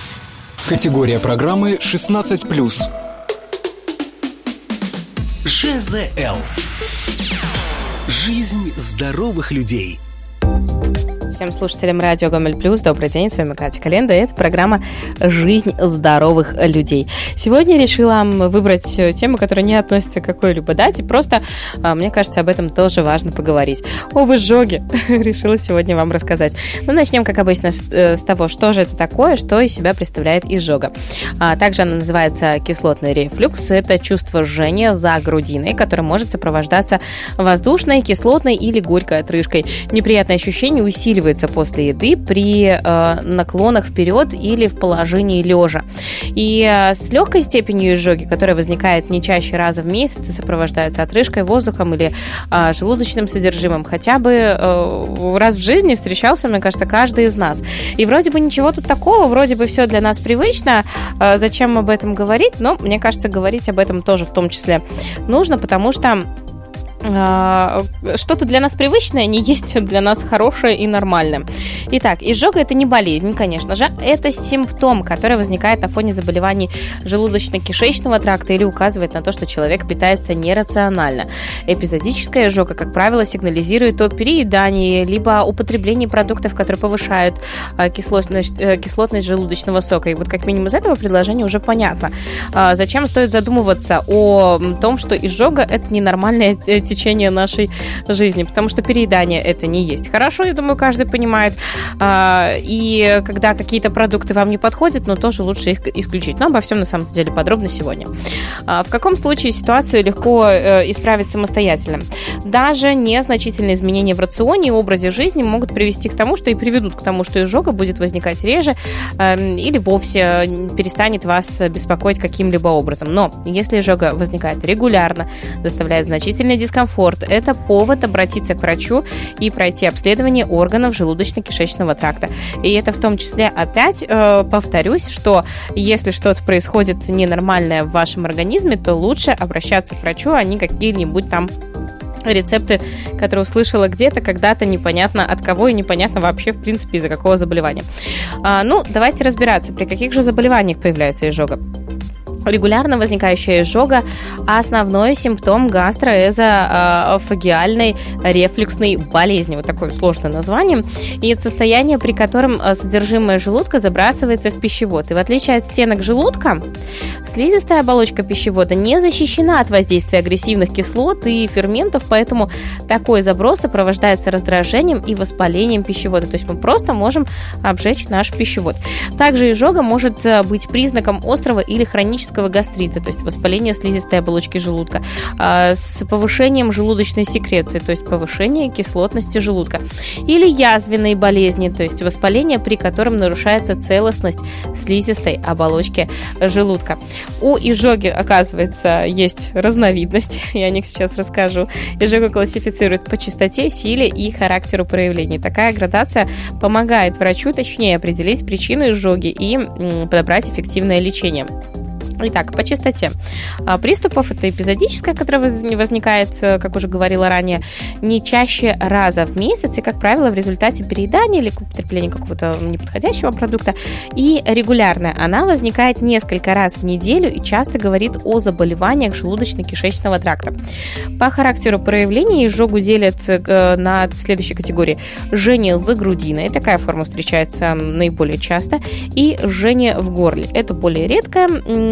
Категория программы 16+. ЖЗЛ. Жизнь здоровых людей. Всем слушателям радио Гомель Плюс добрый день, с вами Катя Календа, и это программа «Жизнь здоровых людей». Сегодня решила выбрать тему, которая не относится к какой-либо дате, просто, мне кажется, об этом тоже важно поговорить. Об изжоге решила сегодня вам рассказать. Ну, начнем, как обычно, с того, что же это такое, что из себя представляет изжога. Также она называется кислотный рефлюкс. Это чувство жжения за грудиной, которое может сопровождаться воздушной, кислотной или горькой отрыжкой. Неприятные ощущения усиливаются после еды при наклонах вперед или в положении лежа. И с легкой степенью изжоги, которая возникает не чаще раза в месяц и сопровождается отрыжкой, воздухом или желудочным содержимым, хотя бы раз в жизни встречался, мне кажется, каждый из нас. И вроде бы ничего тут такого, вроде бы все для нас привычно. Зачем об этом говорить? Но мне кажется, говорить об этом тоже в том числе нужно, потому что что-то для нас привычное не есть для нас хорошее и нормальное. Итак, изжога – это не болезнь, конечно же, это симптом, который возникает на фоне заболеваний желудочно-кишечного тракта или указывает на то, что человек питается нерационально. Эпизодическая изжога, как правило, сигнализирует о переедании либо употреблении продуктов, которые повышают кислотность желудочного сока. И вот как минимум из этого предложения уже понятно, зачем стоит задумываться о том, что изжога – это ненормальное течение нашей жизни, потому что переедание это не есть хорошо, я думаю, каждый понимает. И когда какие-то продукты вам не подходят, но тоже лучше их исключить. Но обо всем на самом деле подробно сегодня. В каком случае ситуацию легко исправить самостоятельно? Даже незначительные изменения в рационе и образе жизни могут привести к тому, что и приведут к тому, что изжога будет возникать реже или вовсе перестанет вас беспокоить каким-либо образом. Но если изжога возникает регулярно, доставляет значительный дискомфорт, это повод обратиться к врачу и пройти обследование органов желудочно-кишечного тракта. И это в том числе, опять повторюсь, что если что-то происходит ненормальное в вашем организме, то лучше обращаться к врачу, а не какие-нибудь там рецепты, которые услышала где-то, когда-то, непонятно от кого и непонятно вообще, в принципе, из-за какого заболевания. Давайте разбираться, при каких же заболеваниях появляется изжога. Регулярно возникающая изжога – основной симптом гастроэзофагиальной рефлюксной болезни. Вот такое сложное название. И это состояние, при котором содержимое желудка забрасывается в пищевод. И в отличие от стенок желудка, слизистая оболочка пищевода не защищена от воздействия агрессивных кислот и ферментов, поэтому такой заброс сопровождается раздражением и воспалением пищевода. То есть мы просто можем обжечь наш пищевод. Также изжога может быть признаком острого или хронического гастрита, то есть воспаление слизистой оболочки желудка, с повышением желудочной секреции, то есть повышение кислотности желудка, или язвенные болезни, то есть воспаление, при котором нарушается целостность слизистой оболочки желудка. У изжоги, оказывается, есть разновидность, я о них сейчас расскажу. Изжогу классифицируют по частоте, силе и характеру проявлений. Такая градация помогает врачу точнее определить причину изжоги и подобрать эффективное лечение. Итак, по частоте приступов это эпизодическая, которая возникает, как уже говорила ранее, не чаще раза в месяц и, как правило, в результате переедания или употребления какого-то неподходящего продукта. И регулярная она возникает несколько раз в неделю и часто говорит о заболеваниях желудочно-кишечного тракта. По характеру проявления изжогу делят на следующие категории: жжение за грудиной, такая форма встречается наиболее часто, и жжение в горле. Это более редкая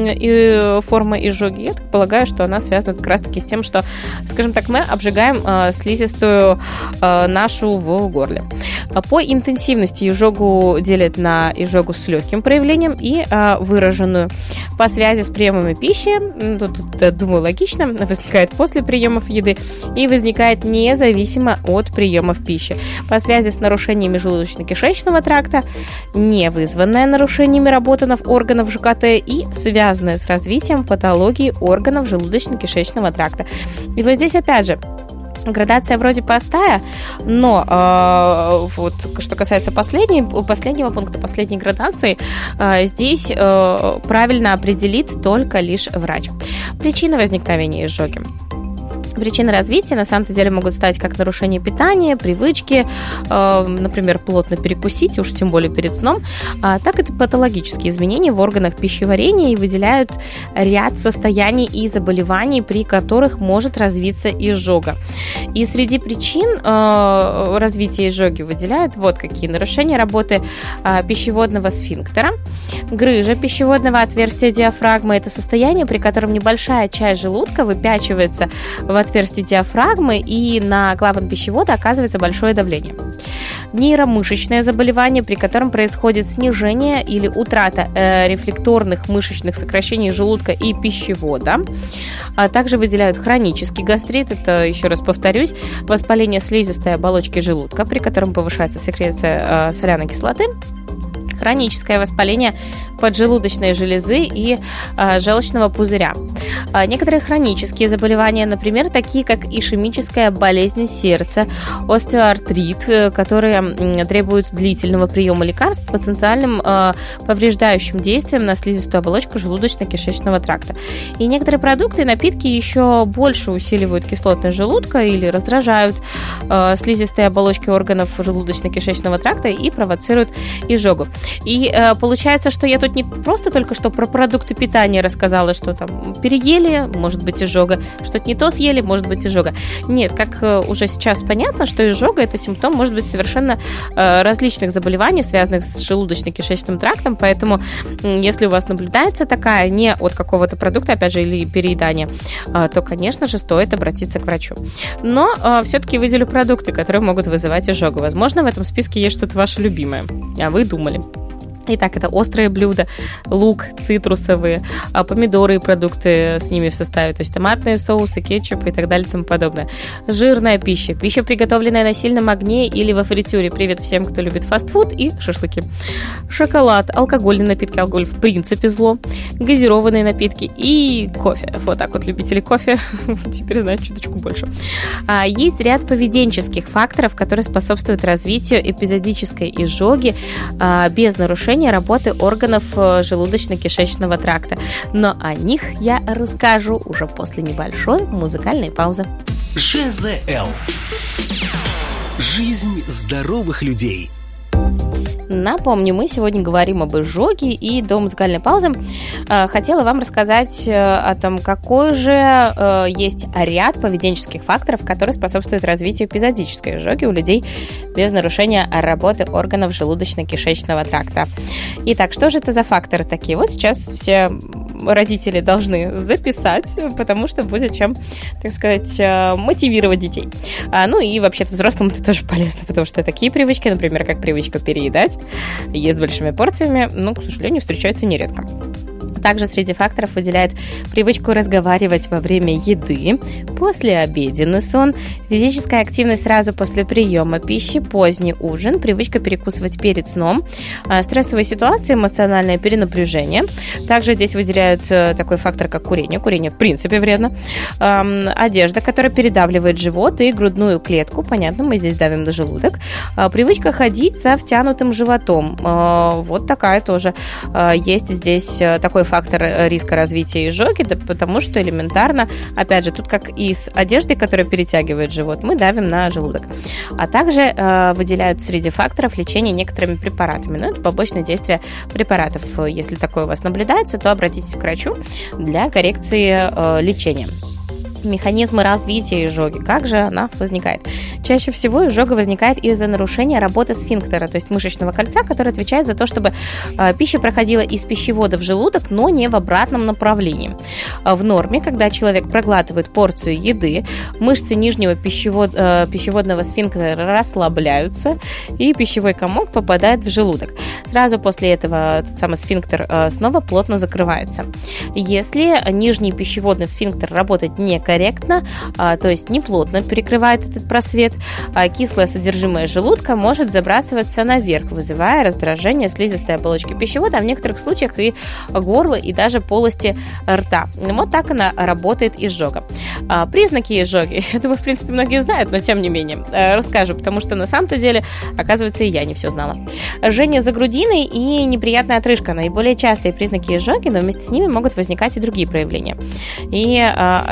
форма изжоги. Я так полагаю, что она связана как раз-таки с тем, что, скажем так, мы обжигаем слизистую нашу в горле. По интенсивности изжогу делят на изжогу с легким проявлением и выраженную. По связи с приемами пищи, тут, думаю, логично, возникает после приемов еды и возникает независимо от приемов пищи. По связи с нарушениями желудочно-кишечного тракта, не вызванная нарушениями работы органов ЖКТ и связанная с развитием патологии органов желудочно-кишечного тракта. И вот здесь опять же градация вроде простая, но вот что касается последнего пункта, последней градации, здесь правильно определит только лишь врач. Причина возникновения изжоги. Причины развития на самом-то деле могут стать как нарушение питания, привычки, например, плотно перекусить, уж тем более перед сном, так и патологические изменения в органах пищеварения, и выделяют ряд состояний и заболеваний, при которых может развиться изжога. И среди причин развития изжоги выделяют вот какие: нарушения работы пищеводного сфинктера, грыжа пищеводного отверстия диафрагмы. Это состояние, при котором небольшая часть желудка выпячивается в отверстие диафрагмы, и на клапан пищевода оказывается большое давление. Нейромышечное заболевание, при котором происходит снижение или утрата рефлекторных мышечных сокращений желудка и пищевода. Также выделяют хронический гастрит, это, еще раз повторюсь, воспаление слизистой оболочки желудка, при котором повышается секреция соляной кислоты, хроническое воспаление поджелудочной железы и желчного пузыря. Некоторые хронические заболевания, например, такие как ишемическая болезнь сердца, остеоартрит, которые требуют длительного приема лекарств с потенциальным повреждающим действием на слизистую оболочку желудочно-кишечного тракта. И некоторые продукты и напитки еще больше усиливают кислотность желудка или раздражают слизистые оболочки органов желудочно-кишечного тракта и провоцируют изжогу. И получается, что я тут не просто только что про продукты питания рассказала, что там переели, может быть изжога, что-то не то съели, может быть изжога. Нет, как уже сейчас понятно, что изжога – это симптом, может быть, совершенно различных заболеваний, связанных с желудочно-кишечным трактом, поэтому если у вас наблюдается такая не от какого-то продукта, опять же, или переедания, то, конечно же, стоит обратиться к врачу. Но все-таки выделю продукты, которые могут вызывать изжогу. Возможно, в этом списке есть что-то ваше любимое, а вы думали. Итак, это острые блюда, лук, цитрусовые, помидоры и продукты с ними в составе, то есть томатные соусы, кетчуп и так далее и тому подобное. Жирная пища, пища, приготовленная на сильном огне или во фритюре. Привет всем, кто любит фастфуд и шашлыки. Шоколад, алкогольные напитки, алкоголь в принципе зло, газированные напитки и кофе. Вот так вот любители кофе теперь знают чуточку больше. Есть ряд поведенческих факторов, которые способствуют развитию эпизодической изжоги без нарушения работы органов желудочно-кишечного тракта. Но о них я расскажу уже после небольшой музыкальной паузы. ЖЗЛ. Жизнь здоровых людей. Напомню, мы сегодня говорим об изжоге, и до музыкальной паузы хотела вам рассказать о том, какой же есть ряд поведенческих факторов, которые способствуют развитию эпизодической изжоги у людей без нарушения работы органов желудочно-кишечного тракта. Итак, что же это за факторы такие? Вот сейчас все родители должны записать, потому что будет чем, так сказать, мотивировать детей. Ну и вообще-то взрослым это тоже полезно, потому что такие привычки, например, как привычка переедать, есть большими порциями, но, к сожалению, встречаются нередко. Также среди факторов выделяет привычку разговаривать во время еды, послеобеденный сон, физическая активность сразу после приема пищи, поздний ужин, привычка перекусывать перед сном, стрессовые ситуации, эмоциональное перенапряжение. Также здесь выделяют такой фактор, как курение. Курение, в принципе, вредно. Одежда, которая передавливает живот и грудную клетку. Понятно, мы здесь давим на желудок. Привычка ходить со втянутым животом. Вот такая тоже есть здесь такой фактор риска развития изжоги, да, потому что элементарно, опять же, тут как и с одеждой, которая перетягивает живот, мы давим на желудок. А также выделяют среди факторов лечение некоторыми препаратами. Ну, это побочное действие препаратов. Если такое у вас наблюдается, то обратитесь к врачу для коррекции лечения. Механизмы развития изжоги. Как же она возникает? Чаще всего изжога возникает из-за нарушения работы сфинктера, то есть мышечного кольца, которое отвечает за то, чтобы пища проходила из пищевода в желудок, но не в обратном направлении. В норме, когда человек проглатывает порцию еды, мышцы нижнего пищеводного сфинктера расслабляются, и пищевой комок попадает в желудок. Сразу после этого тот самый сфинктер снова плотно закрывается. Если нижний пищеводный сфинктер работает некорректно, то есть неплотно перекрывает этот просвет, кислое содержимое желудка может забрасываться наверх, вызывая раздражение слизистой оболочки пищевода, а в некоторых случаях и горла, и даже полости рта. Вот так она работает изжога. Признаки изжоги, я думаю, в принципе, многие знают, но тем не менее расскажу, потому что на самом-то деле, оказывается, и я не все знала. Жжение за грудиной и неприятная отрыжка — наиболее частые признаки изжоги, но вместе с ними могут возникать и другие проявления. И ощущение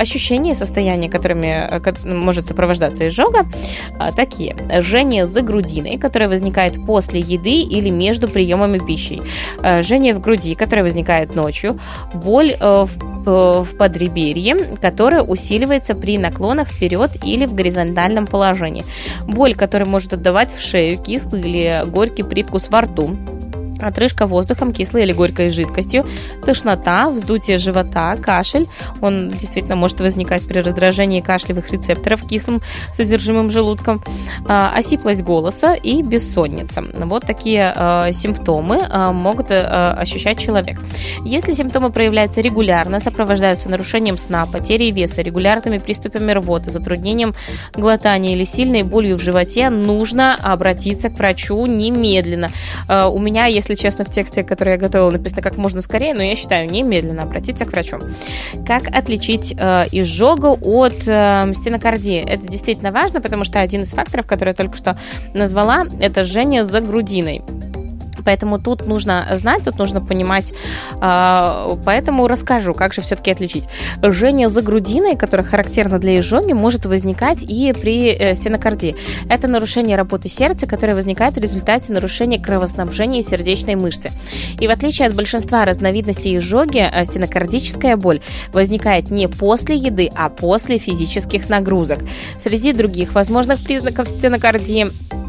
нарушений состояния, которыми может сопровождаться изжога, такие. Жжение за грудиной, которое возникает после еды или между приемами пищи. Жжение в груди, которое возникает ночью. Боль в подреберье, которая усиливается при наклонах вперед или в горизонтальном положении. Боль, которая может отдавать в шею, кислый или горький привкус во рту. Отрыжка воздухом, кислой или горькой жидкостью, тошнота, вздутие живота, кашель. Он действительно может возникать при раздражении кашлевых рецепторов кислым содержимым желудком, осиплость голоса и бессонница. Вот такие симптомы могут ощущать человек. Если симптомы проявляются регулярно, сопровождаются нарушением сна, потерей веса, регулярными приступами рвоты, затруднением глотания или сильной болью в животе, нужно обратиться к врачу немедленно. У меня, если честно, в тексте, который я готовила, написано как можно скорее, но я считаю немедленно обратиться к врачу. Как отличить изжогу от стенокардии? Это действительно важно, потому что один из факторов, который я только что назвала, это жжение за грудиной. Поэтому тут нужно знать, тут нужно понимать, поэтому расскажу, как же все-таки отличить. Жжение за грудиной, которое характерно для изжоги, может возникать и при стенокардии. Это нарушение работы сердца, которое возникает в результате нарушения кровоснабжения сердечной мышцы. И в отличие от большинства разновидностей изжоги, стенокардическая боль возникает не после еды, а после физических нагрузок. Среди других возможных признаков стенокардии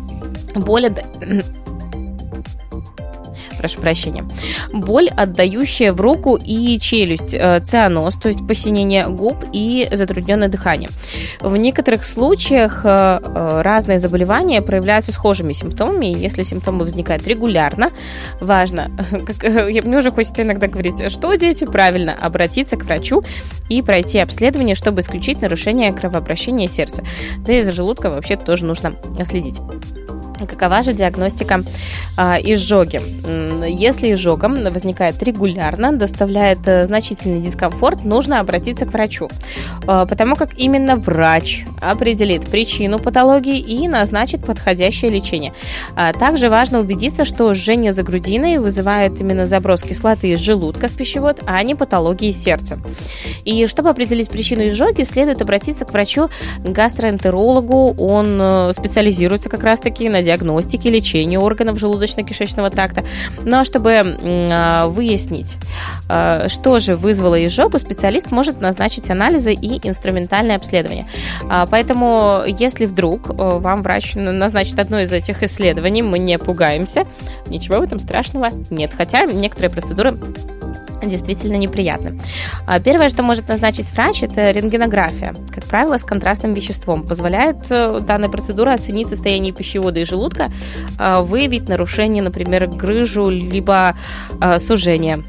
боль, отдающая в руку и челюсть, цианоз, то есть посинение губ и затрудненное дыхание. В некоторых случаях разные заболевания проявляются схожими симптомами, и если симптомы возникают регулярно, важно, мне уже хочется иногда говорить, что, дети, правильно, обратиться к врачу и пройти обследование, чтобы исключить нарушение кровообращения сердца. Да и за желудком вообще тоже нужно следить. Какова же диагностика изжоги? Если изжога возникает регулярно, доставляет значительный дискомфорт, нужно обратиться к врачу, потому как именно врач определит причину патологии и назначит подходящее лечение. Также важно убедиться, что жжение за грудиной вызывает именно заброс кислоты из желудка в пищевод, а не патологии сердца. И чтобы определить причину изжоги, следует обратиться к врачу-гастроэнтерологу. Он специализируется как раз-таки на диагностике, лечении органов желудочно-кишечного тракта. Но чтобы выяснить, что же вызвало изжогу, специалист может назначить анализы и инструментальное обследование. Поэтому, если вдруг вам врач назначит одно из этих исследований, мы не пугаемся, ничего в этом страшного нет. Хотя некоторые процедуры действительно неприятны. Первое, что может назначить врач, это рентгенография, как правило, с контрастным веществом. Позволяет данная процедура оценить состояние пищевода и желудка, выявить нарушение, например, грыжу, либо сужение.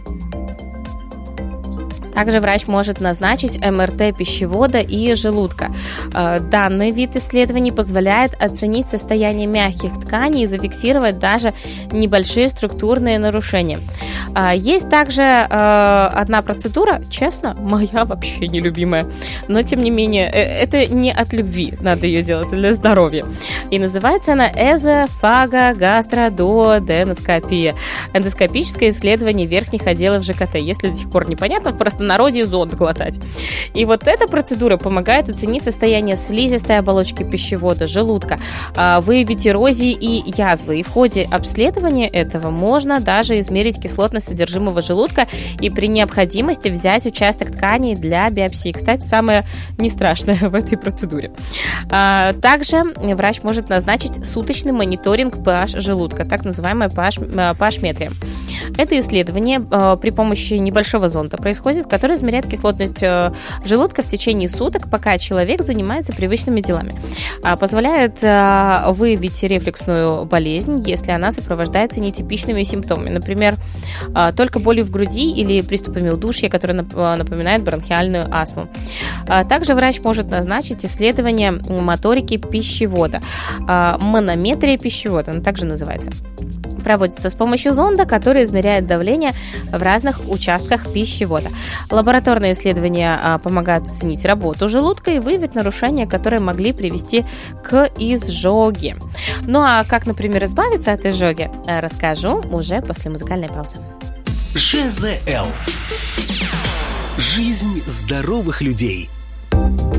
Также врач может назначить МРТ пищевода и желудка. Данный вид исследований позволяет оценить состояние мягких тканей и зафиксировать даже небольшие структурные нарушения. Есть также одна процедура, честно, моя вообще нелюбимая, но тем не менее, это не от любви, надо ее делать, для здоровья. И называется она эзофагогастродуоденоскопия. Эндоскопическое исследование верхних отделов ЖКТ. Если до сих пор непонятно, в простонародье зонд глотать. И вот эта процедура помогает оценить состояние слизистой оболочки пищевода, желудка, выявить эрозии и язвы. И в ходе обследования этого можно даже измерить кислотность содержимого желудка и при необходимости взять участок тканей для биопсии. Кстати, самое нестрашное в этой процедуре. Также врач может назначить суточный мониторинг pH желудка, так называемая pH-метрия. Это исследование при помощи небольшого зонда происходит, который измеряет кислотность желудка в течение суток, пока человек занимается привычными делами. Позволяет выявить рефлюксную болезнь, если она сопровождается нетипичными симптомами, например, только болью в груди или приступами удушья, которые напоминают бронхиальную астму. Также врач может назначить исследование моторики пищевода, манометрия пищевода, она также называется. Проводится с помощью зонда, который измеряет давление в разных участках пищевода. Лабораторные исследования помогают оценить работу желудка и выявить нарушения, которые могли привести к изжоге. Ну а как, например, избавиться от изжоги, расскажу уже после музыкальной паузы. ЖЗЛ. Жизнь здоровых людей.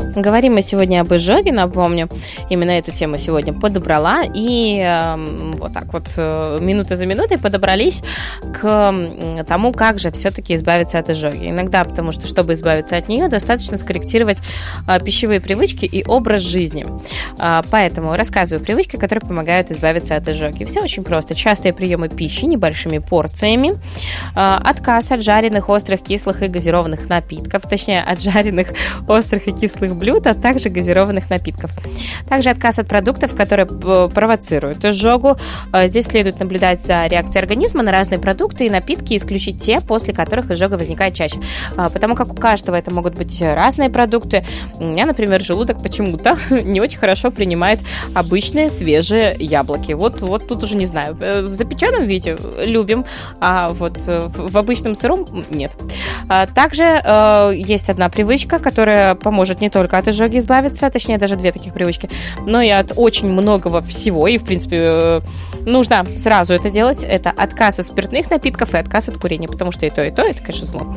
Говорим мы сегодня об изжоге, напомню. Именно эту тему сегодня подобрала. И вот так вот минута за минутой подобрались к тому, как же все-таки избавиться от изжоги. Иногда, потому что, чтобы избавиться от нее, достаточно скорректировать пищевые привычки и образ жизни. Поэтому рассказываю привычки, которые помогают избавиться от изжоги. Все очень просто. Частые приемы пищи небольшими порциями, отказ от жареных, острых, кислых и газированных напитков, точнее, от жареных, острых и кислых блюд, а также газированных напитков. Также отказ от продуктов, которые провоцируют изжогу. Здесь следует наблюдать за реакцией организма на разные продукты и напитки, исключить те, после которых изжога возникает чаще. Потому как у каждого это могут быть разные продукты. У меня, например, желудок почему-то не очень хорошо принимает обычные свежие яблоки. Вот тут уже не знаю. В запеченном виде любим, а вот в обычном сыром нет. Также есть одна привычка, которая поможет не только от изжоги избавиться, точнее, даже две таких привычки, но и от очень многого всего, и, в принципе, нужно сразу это делать. Это отказ от спиртных напитков и отказ от курения, потому что и то, это, конечно, зло.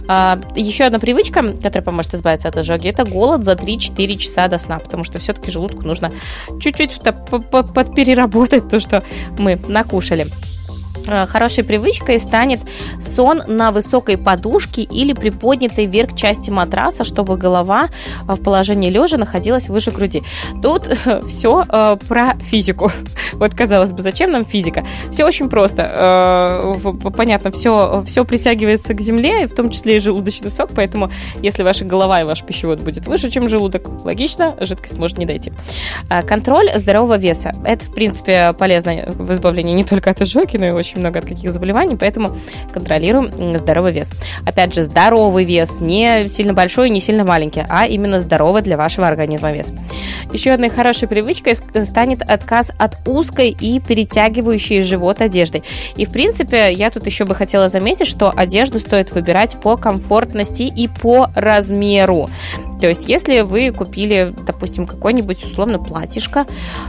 Еще одна привычка, которая поможет избавиться от изжоги, это голод за 3-4 часа до сна, потому что все-таки желудку нужно чуть-чуть подпереработать то, что мы накушали. Хорошей привычкой станет сон на высокой подушке или приподнятой вверх части матраса, чтобы голова в положении лежа находилась выше груди. Тут все про физику. Вот, казалось бы, зачем нам физика? Все очень просто. Понятно, все притягивается к земле, в том числе и желудочный сок, поэтому если ваша голова и ваш пищевод будет выше, чем желудок, логично, жидкость может не дойти. Контроль здорового веса. Это, в принципе, полезно в избавлении не только от изжоги, но и очень много от каких заболеваний, поэтому контролируем здоровый вес. Опять же, здоровый вес, не сильно большой, не сильно маленький, а именно здоровый для вашего организма вес. Еще одной хорошей привычкой станет отказ от узкой и перетягивающей живот одежды. И, в принципе, я тут еще бы хотела заметить, что одежду стоит выбирать по комфортности и по размеру. То есть, если вы купили, допустим, какое-нибудь условно платьишко,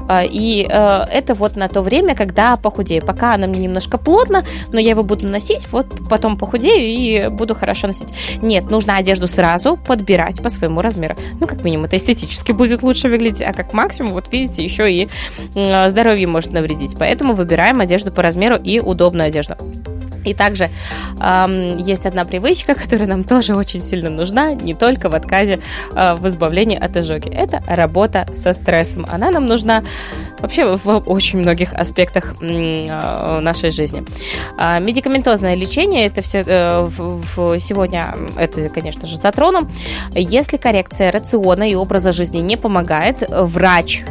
и это вот на то время, когда похудею. Пока она мне немножко плотно, но я его буду носить, вот потом похудею и буду хорошо носить. Нет, нужно одежду сразу подбирать по своему размеру. Ну, как минимум, это эстетически будет лучше выглядеть, а как максимум, вот видите, еще и здоровье может навредить. Поэтому выбираем одежду по размеру и удобную одежду. И также есть одна привычка, которая нам тоже очень сильно нужна, не только в отказе в избавлении от изжоги. Это работа со стрессом. Она нам нужна вообще в очень многих аспектах нашей жизни. Медикаментозное лечение, это все сегодня, это, конечно же, затрону. Если коррекция рациона и образа жизни не помогает, врач,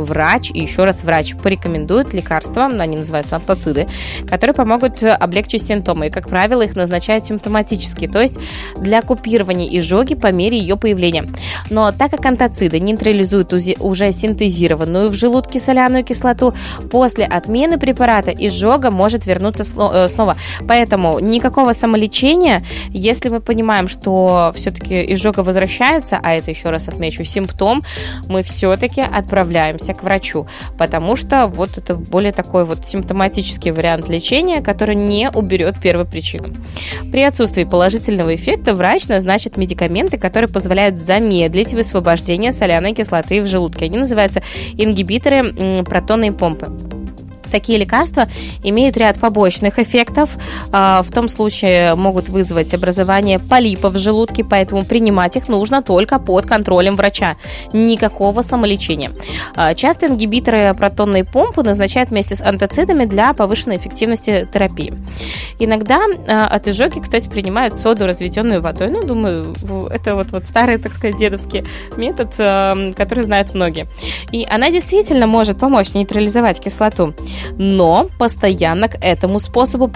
и еще раз врач порекомендует лекарства, они называются антациды, которые помогут облегчить симптомы. И, как правило, их назначают симптоматически, то есть для купирования изжоги по мере ее появления. Но так как антациды нейтрализуют уже синтезированную в желудке соляную кислоту, после отмены препарата изжога может вернуться снова. Поэтому никакого самолечения, если мы понимаем, что все-таки изжога возвращается, а это, еще раз отмечу, симптом, мы все-таки отправляемся к врачу, потому что вот это более такой вот симптоматический вариант лечения, который не уберет первопричину. При отсутствии положительного эффекта врач назначит медикаменты, которые позволяют замедлить высвобождение соляной кислоты в желудке. Они называются ингибиторы протонной помпы. Такие лекарства имеют ряд побочных эффектов. В том случае могут вызвать образование полипов в желудке, поэтому принимать их нужно только под контролем врача. Никакого самолечения. Часто ингибиторы протонной помпы назначают вместе с антацидами для повышенной эффективности терапии. Иногда от изжоги, кстати, принимают соду, разведенную водой. Ну, думаю, это вот старый, так сказать, дедовский метод, который знают многие. И она действительно может помочь нейтрализовать кислоту. Но постоянно к этому способу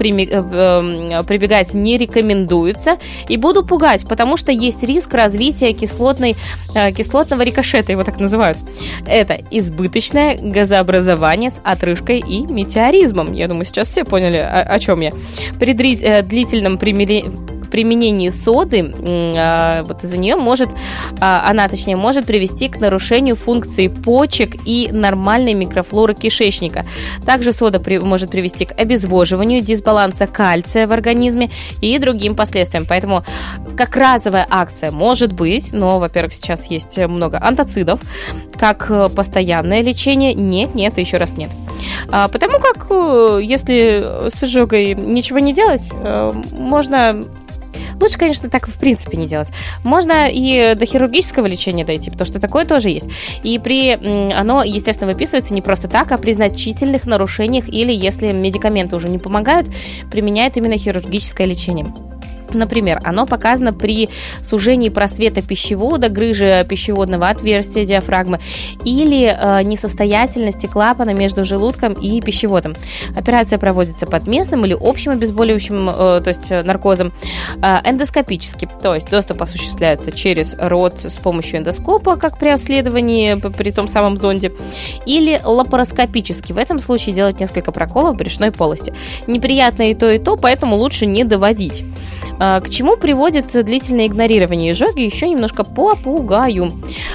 прибегать не рекомендуется. И буду пугать, потому что есть риск развития кислотного рикошета, его так называют. Это избыточное газообразование с отрыжкой и метеоризмом. Я думаю, сейчас все поняли, о чем я. При длительном применении соды, вот из-за нее она может привести к нарушению функции почек и нормальной микрофлоры кишечника. Также сода может привести к обезвоживанию, дисбаланса кальция в организме и другим последствиям. Поэтому как разовая акция может быть, но, во-первых, сейчас есть много антацидов, как постоянное лечение. Нет, еще раз нет. Потому как, если с изжогой ничего не делать, можно... Лучше, конечно, так в принципе не делать. Можно и до хирургического лечения дойти, потому что такое тоже есть. И оно, естественно, выписывается не просто так, а при значительных нарушениях или если медикаменты уже не помогают, применяют именно хирургическое лечение. Например, оно показано при сужении просвета пищевода, грыжи пищеводного отверстия, диафрагмы или несостоятельности клапана между желудком и пищеводом. Операция проводится под местным или общим обезболивающим, то есть наркозом, эндоскопически, то есть доступ осуществляется через рот с помощью эндоскопа, как при обследовании при том самом зонде, или лапароскопически. В этом случае делать несколько проколов в брюшной полости. Неприятно и то, поэтому лучше не доводить. К чему приводит длительное игнорирование изжоги? Еще немножко попугаю.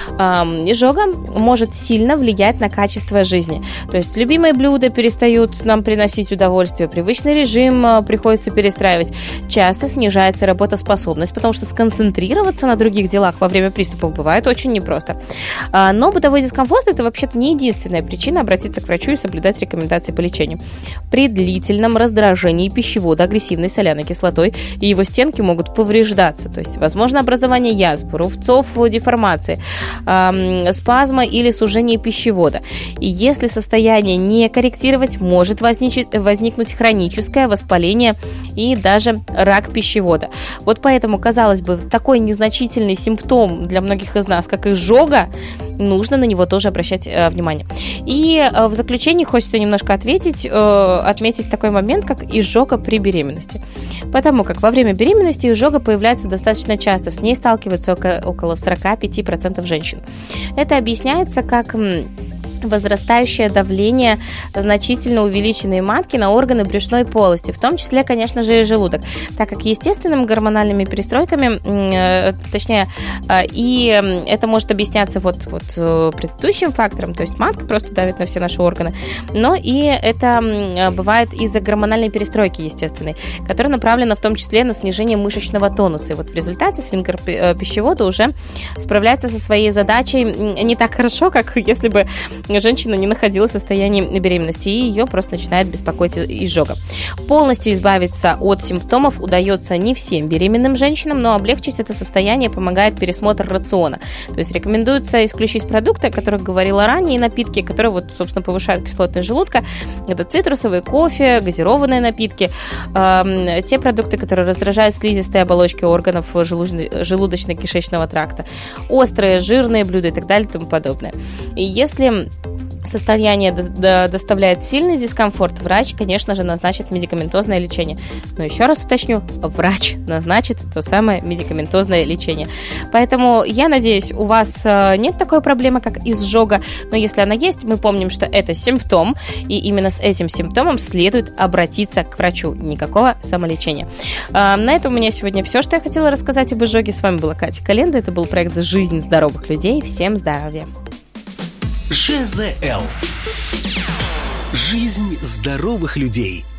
Изжога может сильно влиять на качество жизни. То есть любимые блюда перестают нам приносить удовольствие, привычный режим приходится перестраивать. Часто снижается работоспособность, потому что сконцентрироваться на других делах во время приступов бывает очень непросто. Но бытовой дискомфорт – это вообще-то не единственная причина обратиться к врачу и соблюдать рекомендации по лечению. При длительном раздражении пищевода агрессивной соляной кислотой и его стенки могут повреждаться, то есть возможно образование язв, рубцов, деформации, спазма или сужение пищевода. И если состояние не корректировать, может возникнуть хроническое воспаление и даже рак пищевода. Вот поэтому, казалось бы, такой незначительный симптом для многих из нас, как изжога, нужно на него тоже обращать внимание. И в заключение хочется немножко отметить такой момент, как изжога при беременности. Потому как во время беременности изжога появляется достаточно часто, с ней сталкиваются около 45% женщин. Это объясняется как возрастающее давление значительно увеличенной матки на органы брюшной полости, в том числе, конечно же, и желудок, так как естественными гормональными перестройками, и это может объясняться предыдущим фактором, то есть матка просто давит на все наши органы, но и это бывает из-за гормональной перестройки естественной, которая направлена в том числе на снижение мышечного тонуса, и вот в результате сфинктер пищевода уже справляется со своей задачей не так хорошо, как если бы женщина не находилась в состоянии беременности, и ее просто начинает беспокоить изжога. Полностью избавиться от симптомов удается не всем беременным женщинам, но облегчить это состояние помогает пересмотр рациона. То есть рекомендуется исключить продукты, о которых говорила ранее, и напитки, которые, собственно, повышают кислотность желудка. Это цитрусовые, кофе, газированные напитки, те продукты, которые раздражают слизистые оболочки органов желудочно-кишечного тракта, острые, жирные блюда и так далее и тому подобное. И если состояние доставляет сильный дискомфорт, врач, конечно же, назначит медикаментозное лечение. Но еще раз уточню, врач назначит то самое медикаментозное лечение. Поэтому я надеюсь, у вас нет такой проблемы, как изжога, но если она есть, мы помним, что это симптом, и именно с этим симптомом следует обратиться к врачу. Никакого самолечения. На этом у меня сегодня все, что я хотела рассказать об изжоге. С вами была Катя Календа. Это был проект «Жизнь здоровых людей». Всем здоровья! ЖЗЛ. Жизнь здоровых людей.